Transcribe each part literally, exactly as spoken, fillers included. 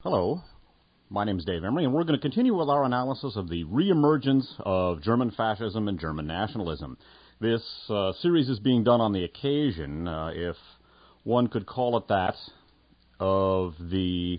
Hello, my name is Dave Emery, and we're going to continue with our analysis of the reemergence of German fascism and German nationalism. This uh, series is being done on the occasion, uh, if one could call it that, of the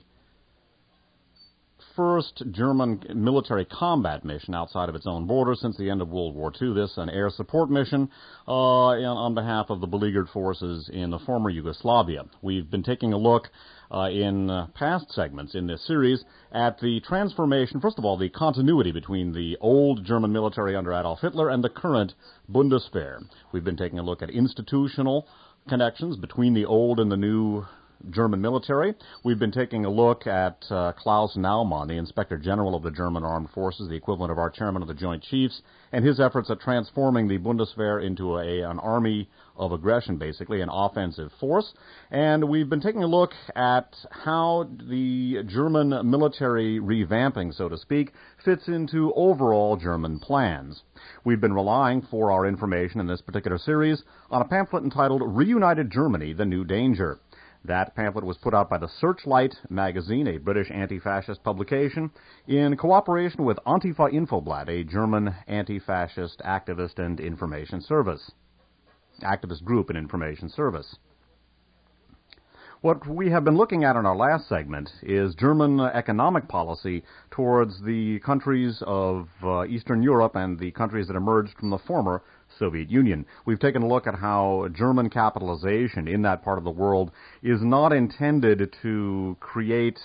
first German military combat mission outside of its own borders since the end of World War Two. This, an air support mission uh, on behalf of the beleaguered forces in the former Yugoslavia. We've been taking a look uh, in uh, past segments in this series at the transformation, first of all, the continuity between the old German military under Adolf Hitler and the current Bundeswehr. We've been taking a look at institutional connections between the old and the new German military. We've been taking a look at uh, Klaus Naumann, the Inspector General of the German Armed Forces, the equivalent of our Chairman of the Joint Chiefs, and his efforts at transforming the Bundeswehr into a, an army of aggression, basically, an offensive force. And we've been taking a look at how the German military revamping, so to speak, fits into overall German plans. We've been relying for our information in this particular series on a pamphlet entitled Reunited Germany, The New Danger. That pamphlet was put out by the Searchlight magazine, a British anti-fascist publication, in cooperation with Antifa Infoblatt, a German anti-fascist activist and information service, activist group and information service. What we have been looking at in our last segment is German economic policy towards the countries of uh, Eastern Europe and the countries that emerged from the former Soviet Union. We've taken a look at how German capitalization in that part of the world is not intended to create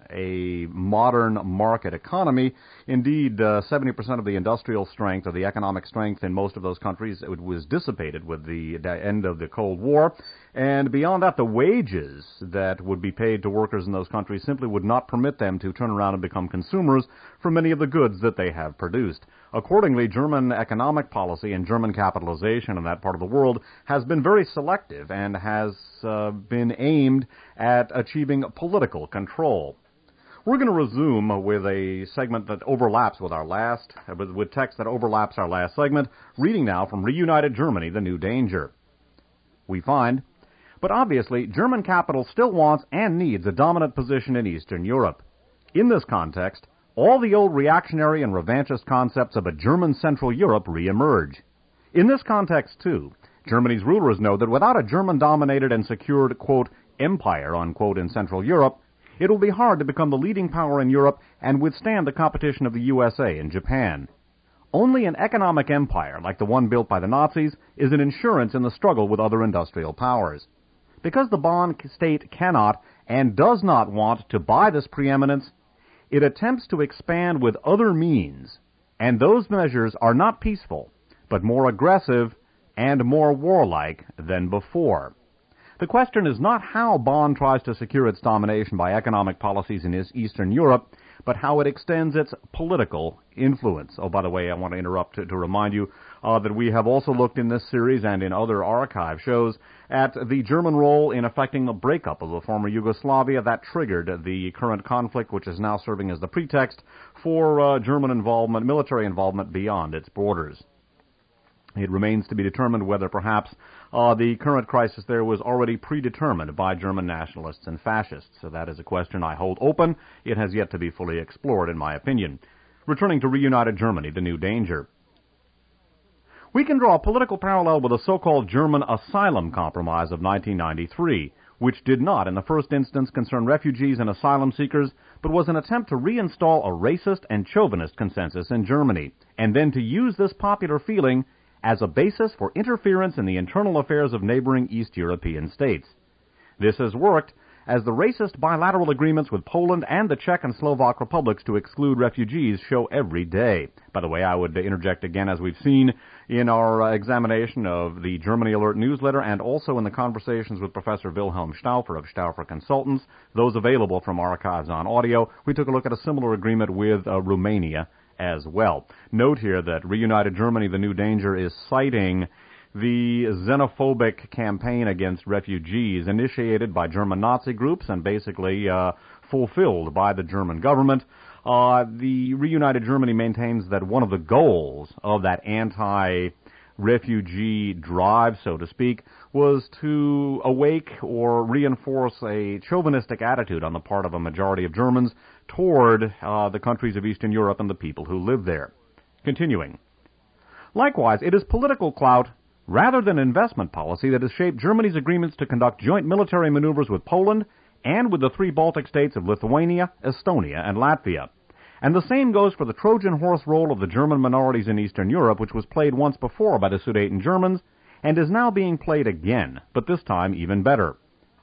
a modern market economy. Indeed, uh, seventy percent of the industrial strength or the economic strength in most of those countries it was dissipated with the, the end of the Cold War. And beyond that, the wages that would be paid to workers in those countries simply would not permit them to turn around and become consumers for many of the goods that they have produced. Accordingly, German economic policy and German capitalization in that part of the world has been very selective and has uh, been aimed at achieving political control. We're going to resume with a segment that overlaps with our last, with, with text that overlaps our last segment, reading now from Reunited Germany, The New Danger. We find, but obviously, German capital still wants and needs a dominant position in Eastern Europe. In this context, all the old reactionary and revanchist concepts of a German Central Europe reemerge. In this context, too, Germany's rulers know that without a German-dominated and secured, quote, empire, unquote, in Central Europe, it will be hard to become the leading power in Europe and withstand the competition of the U S A and Japan. Only an economic empire, like the one built by the Nazis, is an insurance in the struggle with other industrial powers. Because the Bonn state cannot and does not want to buy this preeminence, it attempts to expand with other means, and those measures are not peaceful, but more aggressive and more warlike than before. The question is not how Bonn tries to secure its domination by economic policies in Eastern Europe, but how it extends its political influence. Oh, by the way, I want to interrupt to, to remind you uh, that we have also looked in this series and in other archive shows at the German role in effecting the breakup of the former Yugoslavia that triggered the current conflict, which is now serving as the pretext for uh, German involvement, military involvement beyond its borders. It remains to be determined whether perhaps uh, the current crisis there was already predetermined by German nationalists and fascists. So that is a question I hold open. It has yet to be fully explored, in my opinion. Returning to Reunited Germany, The New Danger. We can draw a political parallel with the so-called German Asylum Compromise of nineteen ninety-three, which did not, in the first instance, concern refugees and asylum seekers, but was an attempt to reinstall a racist and chauvinist consensus in Germany, and then to use this popular feeling as a basis for interference in the internal affairs of neighboring East European states. This has worked, as the racist bilateral agreements with Poland and the Czech and Slovak republics to exclude refugees show every day. By the way, I would interject again, as we've seen in our uh, examination of the Germany Alert newsletter and also in the conversations with Professor Wilhelm Stauffer of Stauffer Consultants, those available from archives on audio. We took a look at a similar agreement with uh, Romania as well. Note here that Reunited Germany, The New Danger, is citing the xenophobic campaign against refugees initiated by German Nazi groups and basically uh, fulfilled by the German government. Uh, the Reunited Germany maintains that one of the goals of that anti refugee drive, so to speak, was to awake or reinforce a chauvinistic attitude on the part of a majority of Germans toward uh, the countries of Eastern Europe and the people who live there. Continuing. Likewise, it is political clout rather than investment policy that has shaped Germany's agreements to conduct joint military maneuvers with Poland and with the three Baltic states of Lithuania, Estonia, and Latvia. And the same goes for the Trojan horse role of the German minorities in Eastern Europe, which was played once before by the Sudeten Germans, and is now being played again, but this time even better.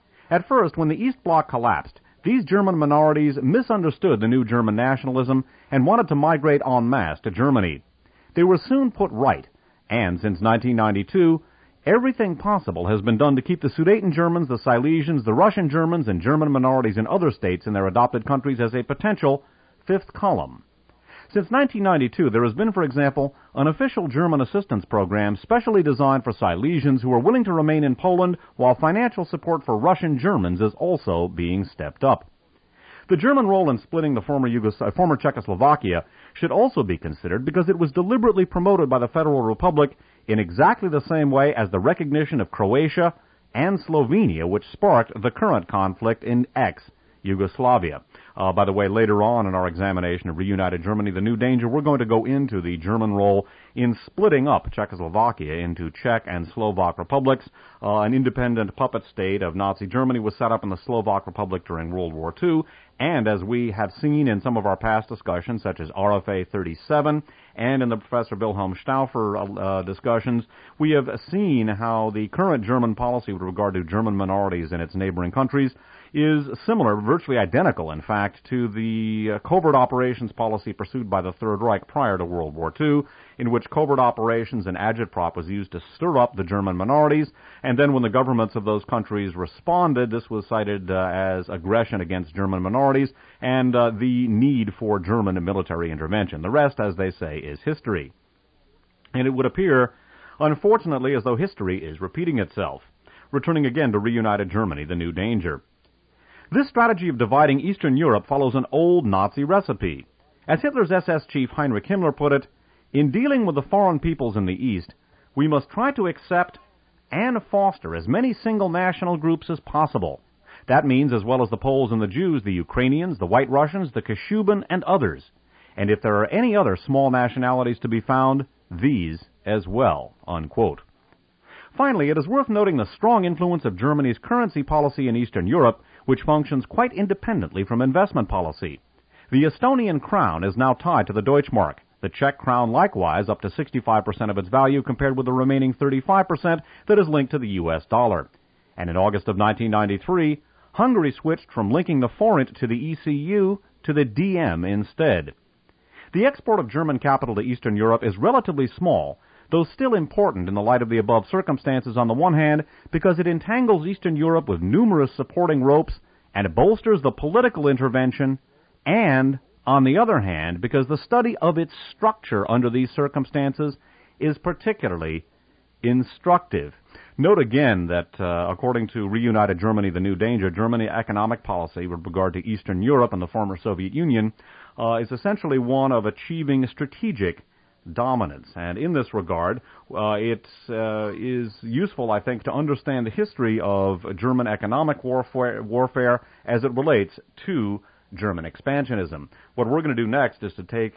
At first, when the East Bloc collapsed, these German minorities misunderstood the new German nationalism and wanted to migrate en masse to Germany. They were soon put right, and since nineteen ninety-two, everything possible has been done to keep the Sudeten Germans, the Silesians, the Russian Germans, and German minorities in other states in their adopted countries as a potential fifth column. Since nineteen ninety-two, there has been, for example, an official German assistance program specially designed for Silesians who are willing to remain in Poland, while financial support for Russian Germans is also being stepped up. The German role in splitting the former, Yugos- uh, former Czechoslovakia should also be considered because it was deliberately promoted by the Federal Republic in exactly the same way as the recognition of Croatia and Slovenia, which sparked the current conflict in ex-Yugoslavia. Uh, by the way, later on in our examination of reunited Germany, the new danger, we're going to go into the German role in splitting up Czechoslovakia into Czech and Slovak republics. Uh, an independent puppet state of Nazi Germany was set up in the Slovak Republic during World War Two, and as we have seen in some of our past discussions, such as R F A thirty-seven, and in the Professor Wilhelm Stauffer uh, discussions, we have seen how the current German policy with regard to German minorities in its neighboring countries is similar, virtually identical, in fact, to the uh, covert operations policy pursued by the Third Reich prior to World War Two, in which covert operations and agitprop was used to stir up the German minorities, and then when the governments of those countries responded, this was cited uh, as aggression against German minorities and uh, the need for German military intervention. The rest, as they say, is history. And it would appear, unfortunately, as though history is repeating itself. Returning again to reunited Germany, the new danger. This strategy of dividing Eastern Europe follows an old Nazi recipe. As Hitler's S S chief Heinrich Himmler put it, in dealing with the foreign peoples in the East, we must try to accept and foster as many single national groups as possible. That means, as well as the Poles and the Jews, the Ukrainians, the White Russians, the Kashuban, and others. And if there are any other small nationalities to be found, these as well." Unquote. Finally, it is worth noting the strong influence of Germany's currency policy in Eastern Europe, which functions quite independently from investment policy. The Estonian crown is now tied to the Deutschmark. The Czech crown likewise up to sixty-five percent of its value compared with the remaining thirty-five percent that is linked to the U S dollar. And in August of nineteen ninety-three, Hungary switched from linking the forint to the E C U to the D M instead. The export of German capital to Eastern Europe is relatively small, though still important in the light of the above circumstances on the one hand, because it entangles Eastern Europe with numerous supporting ropes and it bolsters the political intervention, and, on the other hand, because the study of its structure under these circumstances is particularly instructive. Note again that, uh, according to Reunited Germany, the New Danger, Germany economic policy with regard to Eastern Europe and the former Soviet Union uh, is essentially one of achieving strategic dominance. And in this regard, uh, it uh, is useful, I think, to understand the history of German economic warfare, warfare as it relates to German expansionism. What we're going to do next is to take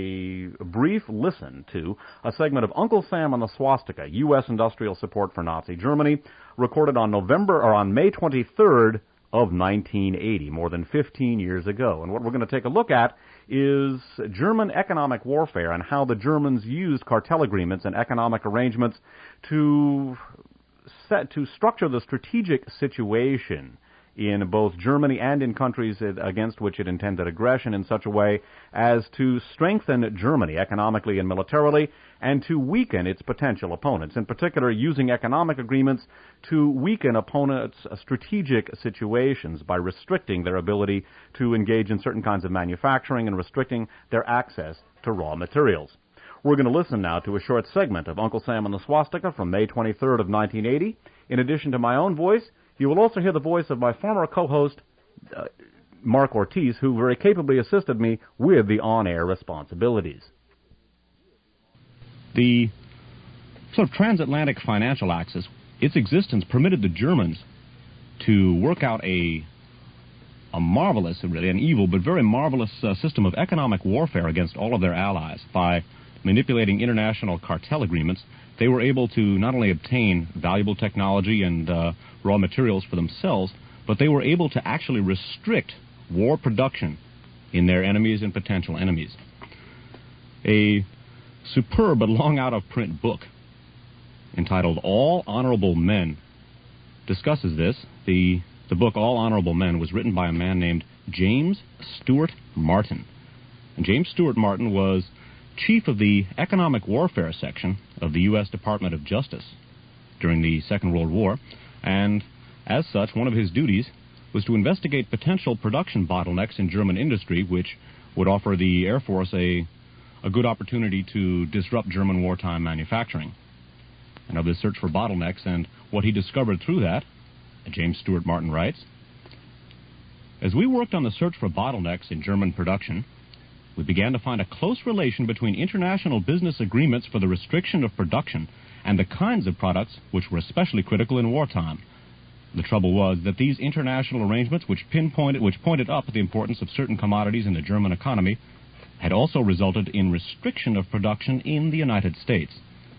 a brief listen to a segment of Uncle Sam on the Swastika, U S industrial support for Nazi Germany, recorded on November or on May twenty-third of nineteen eighty, more than fifteen years ago. And what we're going to take a look at is German economic warfare and how the Germans used cartel agreements and economic arrangements to set to structure the strategic situation in both Germany and in countries against which it intended aggression in such a way as to strengthen Germany economically and militarily and to weaken its potential opponents, in particular using economic agreements to weaken opponents' strategic situations by restricting their ability to engage in certain kinds of manufacturing and restricting their access to raw materials. We're going to listen now to a short segment of Uncle Sam and the Swastika from May twenty-third of nineteen eighty. In addition to my own voice, you will also hear the voice of my former co-host, uh, Mark Ortiz, who very capably assisted me with the on-air responsibilities. The sort of transatlantic financial axis, its existence permitted the Germans to work out a a marvelous, really an evil, but very marvelous uh, system of economic warfare against all of their allies. By manipulating international cartel agreements, they were able to not only obtain valuable technology and uh, raw materials for themselves, but they were able to actually restrict war production in their enemies and potential enemies. A superb but long out-of-print book entitled All Honorable Men discusses this. The, the book All Honorable Men was written by a man named James Stuart Martin. And James Stuart Martin was chief of the Economic Warfare section of the U S Department of Justice during the Second World War, and as such, one of his duties was to investigate potential production bottlenecks in German industry, which would offer the Air Force a, a good opportunity to disrupt German wartime manufacturing. And of this search for bottlenecks and what he discovered through that, James Stuart Martin writes, "As we worked on the search for bottlenecks in German production, we began to find a close relation between international business agreements for the restriction of production and the kinds of products which were especially critical in wartime. The trouble was that these international arrangements, which pinpointed, which pointed up the importance of certain commodities in the German economy, had also resulted in restriction of production in the United States.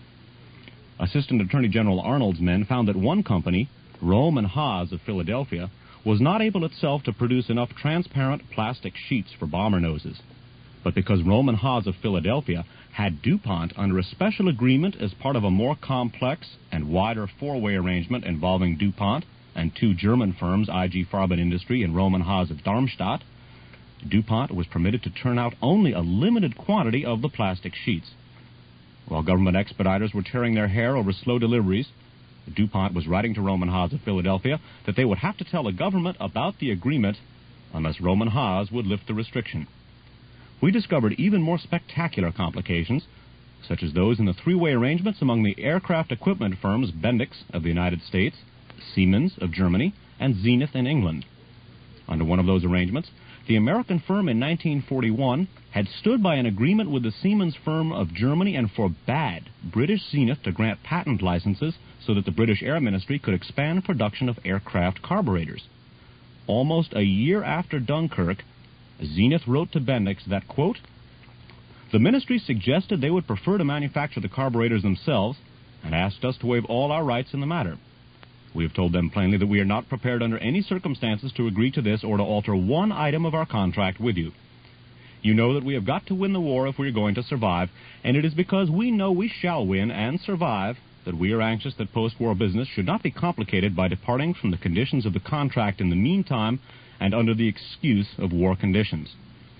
Assistant Attorney General Arnold's men found that one company, Rome and Haas of Philadelphia, was not able itself to produce enough transparent plastic sheets for bomber noses. But because Rome and Haas of Philadelphia had DuPont under a special agreement as part of a more complex and wider four-way arrangement involving DuPont and two German firms, I G Farben Industry and Rome and Haas of Darmstadt, DuPont was permitted to turn out only a limited quantity of the plastic sheets. While government expediters were tearing their hair over slow deliveries, DuPont was writing to Rome and Haas of Philadelphia that they would have to tell the government about the agreement unless Rome and Haas would lift the restriction. We discovered even more spectacular complications, such as those in the three-way arrangements among the aircraft equipment firms Bendix of the United States, Siemens of Germany, and Zenith in England. Under one of those arrangements, the American firm in nineteen forty-one had stood by an agreement with the Siemens firm of Germany and forbade British Zenith to grant patent licenses so that the British Air Ministry could expand production of aircraft carburetors. Almost a year after Dunkirk, Zenith wrote to Bendix that, quote, "The ministry suggested they would prefer to manufacture the carburetors themselves and asked us to waive all our rights in the matter. We have told them plainly that we are not prepared under any circumstances to agree to this or to alter one item of our contract with you. You know that we have got to win the war if we are going to survive, and it is because we know we shall win and survive that we are anxious that post-war business should not be complicated by departing from the conditions of the contract in the meantime and under the excuse of war conditions."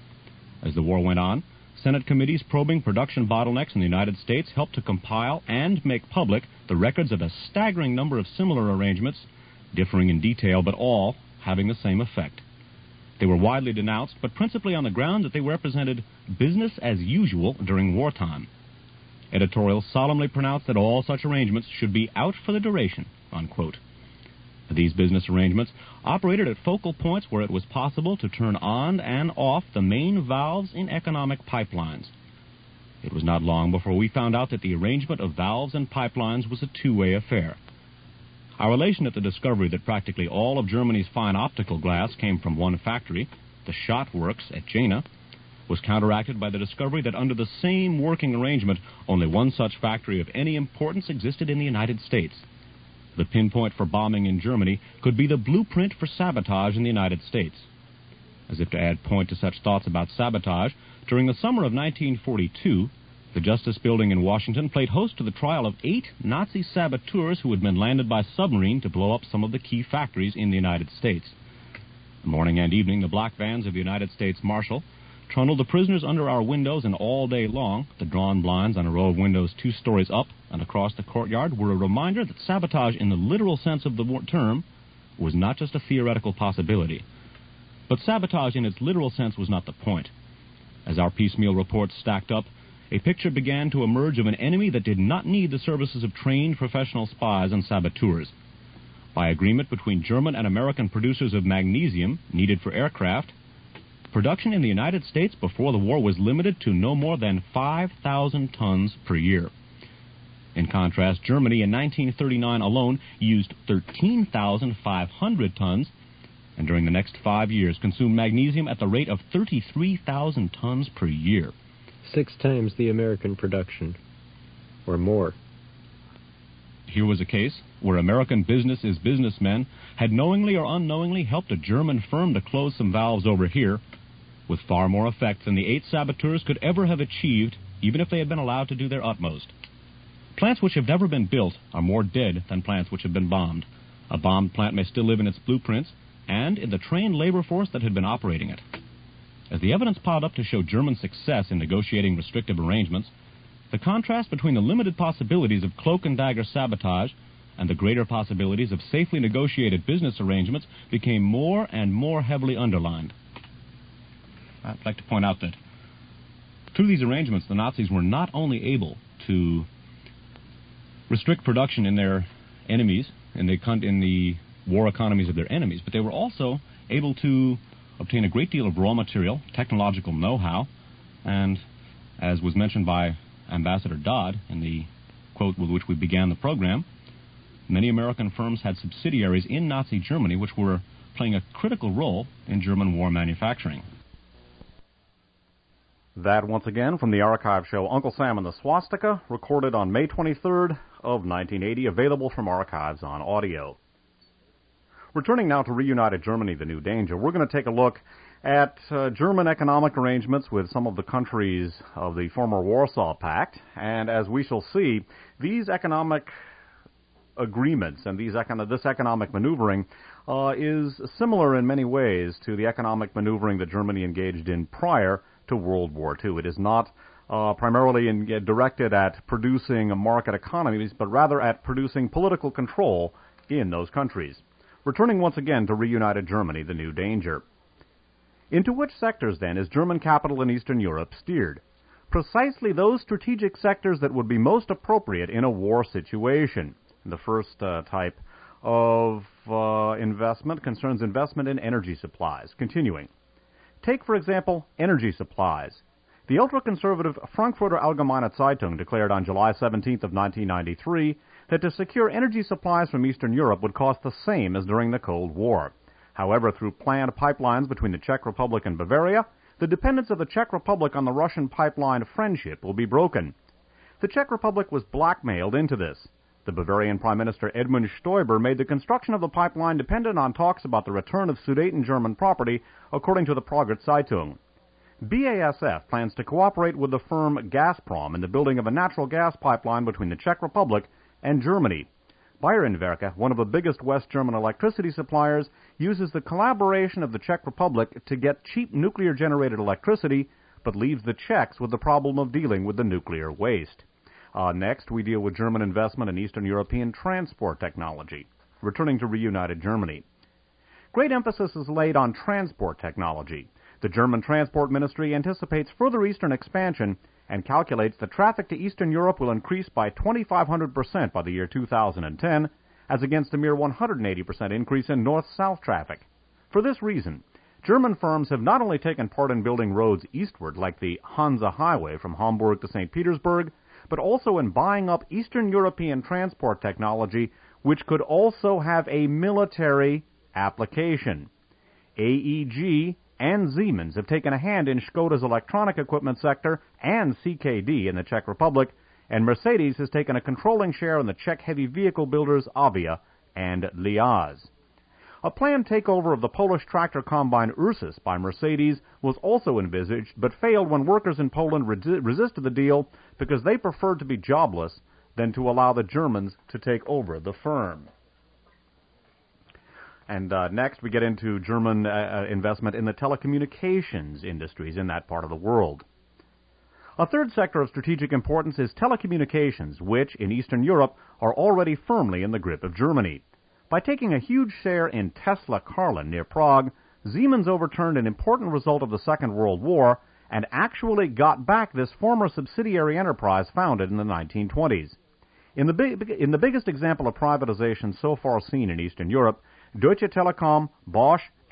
As the war went on, Senate committees probing production bottlenecks in the United States helped to compile and make public the records of a staggering number of similar arrangements, differing in detail, but all having the same effect. They were widely denounced, but principally on the ground that they represented business as usual during wartime. Editorials solemnly pronounced that all such arrangements should be out for the duration, unquote. These business arrangements operated at focal points where it was possible to turn on and off the main valves in economic pipelines. It was not long before we found out that the arrangement of valves and pipelines was a two-way affair. Our elation at the discovery that practically all of Germany's fine optical glass came from one factory, the Schott Works at Jena, was counteracted by the discovery that under the same working arrangement, only one such factory of any importance existed in the United States. The pinpoint for bombing in Germany could be the blueprint for sabotage in the United States. As if to add point to such thoughts about sabotage, during the summer of nineteen forty-two, the Justice Building in Washington played host to the trial of eight Nazi saboteurs who had been landed by submarine to blow up some of the key factories in the United States. Morning and evening, the black vans of the United States Marshal trundled the prisoners under our windows, and all day long, the drawn blinds on a row of windows two stories up and across the courtyard were a reminder that sabotage in the literal sense of the term was not just a theoretical possibility. But sabotage in its literal sense was not the point. As our piecemeal reports stacked up, a picture began to emerge of an enemy that did not need the services of trained professional spies and saboteurs. By agreement between German and American producers of magnesium needed for aircraft, production in the United States before the war was limited to no more than five thousand tons per year. In contrast, Germany in nineteen thirty-nine alone used thirteen thousand five hundred tons, and during the next five years consumed magnesium at the rate of thirty-three thousand tons per year. Six times the American production, or more. Here was a case where American business's businessmen had knowingly or unknowingly helped a German firm to close some valves over here with far more effect than the eight saboteurs could ever have achieved, even if they had been allowed to do their utmost. Plants which have never been built are more dead than plants which have been bombed. A bombed plant may still live in its blueprints and in the trained labor force that had been operating it. As the evidence piled up to show German success in negotiating restrictive arrangements, the contrast between the limited possibilities of cloak and dagger sabotage and the greater possibilities of safely negotiated business arrangements became more and more heavily underlined. I'd like to point out that through these arrangements, the Nazis were not only able to restrict production in their enemies, in the, in the war economies of their enemies, but they were also able to obtain a great deal of raw material, technological know-how, and, as was mentioned by Ambassador Dodd in the quote with which we began the program, many American firms had subsidiaries in Nazi Germany which were playing a critical role in German war manufacturing. That, once again, from the archive show Uncle Sam and the Swastika, recorded on May twenty-third of nineteen eighty, available from archives on audio. Returning now to Reunited Germany, the New Danger, we're going to take a look at uh, German economic arrangements with some of the countries of the former Warsaw Pact, and as we shall see, these economic agreements and these econ- this economic maneuvering uh, is similar in many ways to the economic maneuvering that Germany engaged in prior to World War Two. It is not uh, primarily in, uh, directed at producing market economies, but rather at producing political control in those countries. Returning once again to Reunited Germany, the New Danger. Into which sectors, then, is German capital in Eastern Europe steered? Precisely those strategic sectors that would be most appropriate in a war situation. The first uh, type of uh, investment concerns investment in energy supplies. Continuing. Take, for example, energy supplies. The ultra-conservative Frankfurter Allgemeine Zeitung declared on July seventeenth of nineteen ninety-three that to secure energy supplies from Eastern Europe would cost the same as during the Cold War. However, through planned pipelines between the Czech Republic and Bavaria, the dependence of the Czech Republic on the Russian pipeline Friendship will be broken. The Czech Republic was blackmailed into this. The Bavarian Prime Minister Edmund Stoiber made the construction of the pipeline dependent on talks about the return of Sudeten German property, according to the Prager Zeitung. B A S F plans to cooperate with the firm Gazprom in the building of a natural gas pipeline between the Czech Republic and Germany. Bayernwerke, one of the biggest West German electricity suppliers, uses the collaboration of the Czech Republic to get cheap nuclear-generated electricity, but leaves the Czechs with the problem of dealing with the nuclear waste. Uh, next, we deal with German investment in Eastern European transport technology. Returning to Reunited Germany. Great emphasis is laid on transport technology. The German Transport Ministry anticipates further eastern expansion and calculates that traffic to Eastern Europe will increase by twenty-five hundred percent by the year two thousand ten, as against a mere one hundred eighty percent increase in north-south traffic. For this reason, German firms have not only taken part in building roads eastward, like the Hansa Highway from Hamburg to Saint Petersburg, but also in buying up Eastern European transport technology, which could also have a military application. A E G and Siemens have taken a hand in Škoda's electronic equipment sector and C K D in the Czech Republic, and Mercedes has taken a controlling share in the Czech heavy vehicle builders Avia and Liaz. A planned takeover of the Polish tractor combine Ursus by Mercedes was also envisaged, but failed when workers in Poland re- resisted the deal because they preferred to be jobless than to allow the Germans to take over the firm. And uh, next we get into German uh, investment in the telecommunications industries in that part of the world. A third sector of strategic importance is telecommunications, which, in Eastern Europe, are already firmly in the grip of Germany. By taking a huge share in Tesla Karlin near Prague, Siemens overturned an important result of the Second World War and actually got back this former subsidiary enterprise founded in the nineteen twenties. In the, big, in the biggest example of privatization so far seen in Eastern Europe, Deutsche Telekom, Bosch,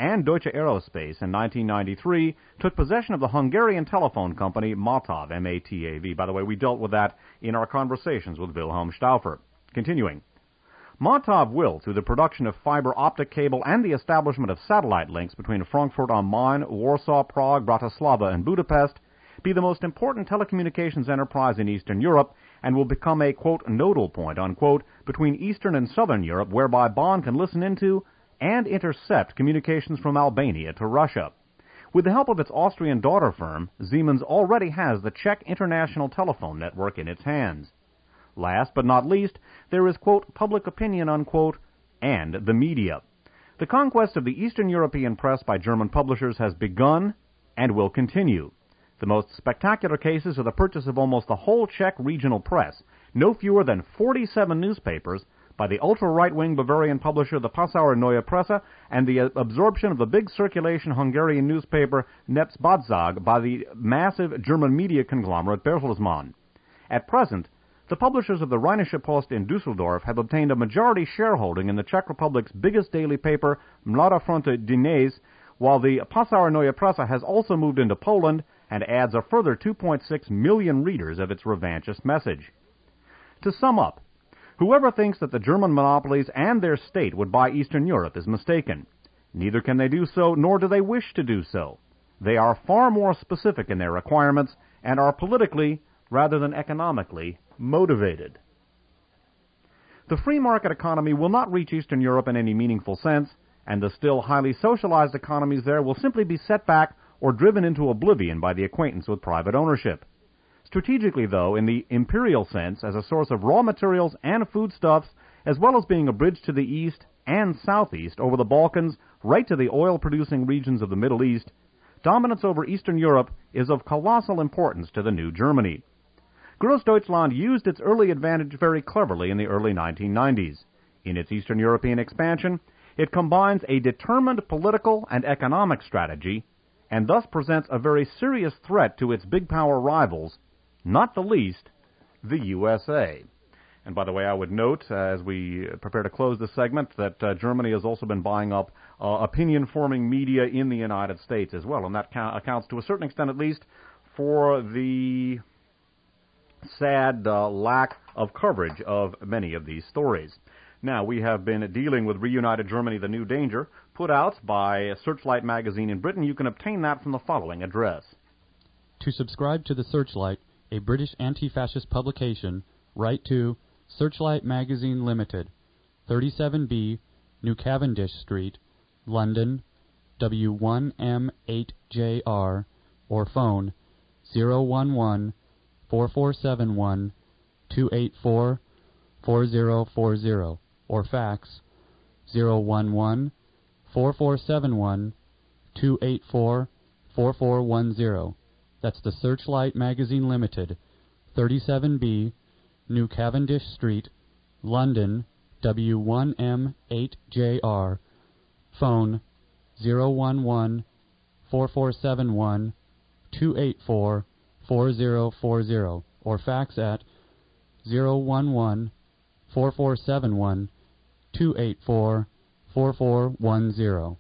and Deutsche Aerospace in nineteen ninety-three took possession of the Hungarian telephone company MATAV, M A T A V. By the way, we dealt with that in our conversations with Wilhelm Stauffer. Continuing. MATAV will, through the production of fiber optic cable and the establishment of satellite links between Frankfurt am Main, Warsaw, Prague, Bratislava, and Budapest, be the most important telecommunications enterprise in Eastern Europe and will become a, quote, nodal point, unquote, between Eastern and Southern Europe, whereby Bonn can listen into and intercept communications from Albania to Russia. With the help of its Austrian daughter firm, Siemens already has the Czech International Telephone Network in its hands. Last but not least, there is, quote, public opinion, unquote, and the media. The conquest of the Eastern European press by German publishers has begun and will continue. The most spectacular cases are the purchase of almost the whole Czech regional press, no fewer than forty-seven newspapers, by the ultra-right-wing Bavarian publisher the Passauer Neue Presse, and the absorption of the big circulation Hungarian newspaper Népszabadság by the massive German media conglomerate Bertelsmann. At present, the publishers of the Rheinische Post in Dusseldorf have obtained a majority shareholding in the Czech Republic's biggest daily paper, Mladá Fronta Dnes, while the Passauer Neue Presse has also moved into Poland and adds a further two point six million readers of its revanchist message. To sum up, whoever thinks that the German monopolies and their state would buy Eastern Europe is mistaken. Neither can they do so, nor do they wish to do so. They are far more specific in their requirements and are politically, rather than economically, motivated. The free market economy will not reach Eastern Europe in any meaningful sense, and the still highly socialized economies there will simply be set back or driven into oblivion by the acquaintance with private ownership. Strategically, though, in the imperial sense, as a source of raw materials and foodstuffs, as well as being a bridge to the east and southeast over the Balkans, right to the oil-producing regions of the Middle East, dominance over Eastern Europe is of colossal importance to the new Germany. Großdeutschland used its early advantage very cleverly in the early nineteen nineties. In its Eastern European expansion, it combines a determined political and economic strategy, and thus presents a very serious threat to its big power rivals, not the least, the U S A. And by the way, I would note, uh, as we prepare to close this segment, that uh, Germany has also been buying up uh, opinion-forming media in the United States as well, and that ca- accounts to a certain extent at least for the sad uh, lack of coverage of many of these stories. Now, we have been dealing with Reunited Germany, The New Danger, put out by Searchlight magazine in Britain. You can obtain that from the following address. To subscribe to the Searchlight, a British anti-fascist publication, write to Searchlight Magazine Limited, thirty-seven B, New Cavendish Street, London, W one M eight J R, or phone zero one one, four four seven one, two eight four, four zero four zero, or fax zero one one, four four seven one, two eight four, four four one zero. That's the Searchlight Magazine Limited, thirty-seven B, New Cavendish Street, London, W one M eight J R, phone zero one one, four four seven one, two eight four, four zero four zero, or fax at zero one one, four four seven one, two eight four, four four one zero.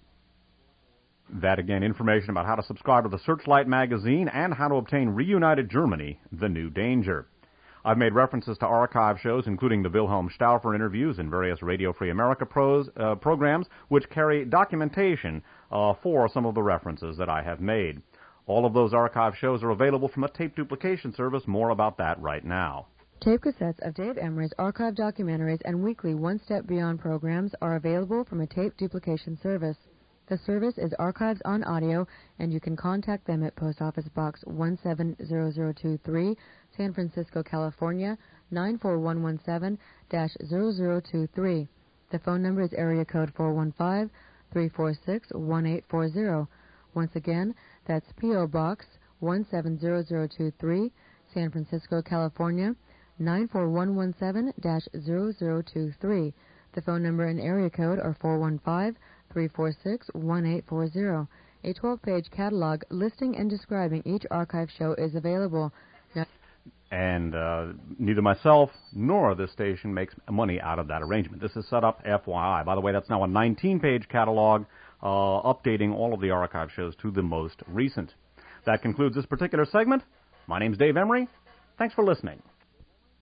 That, again, information about how to subscribe to the Searchlight magazine and how to obtain Reunited Germany, The New Danger. I've made references to archive shows, including the Wilhelm Stauffer interviews and various Radio Free America pros, uh, programs, which carry documentation uh, for some of the references that I have made. All of those archive shows are available from a tape duplication service. More about that right now. Tape cassettes of Dave Emery's archive documentaries and weekly One Step Beyond programs are available from a tape duplication service. The service is Archives on Audio, and you can contact them at Post Office Box one seven zero zero two three, San Francisco, California, nine four one one seven dash zero zero two three. The phone number is area code four one five, three four six, one eight four zero. Once again, that's P O Box one seven zero zero two three, San Francisco, California, nine four one one seven dash zero zero two three. The phone number and area code are four one five, three four six, one eight four zero. A twelve-page catalog listing and describing each archive show is available. Now, and uh, neither myself nor this station makes money out of that arrangement. This is set up F Y I. By the way, that's now a nineteen-page catalog uh, updating all of the archive shows to the most recent. That concludes this particular segment. My name's Dave Emery. Thanks for listening.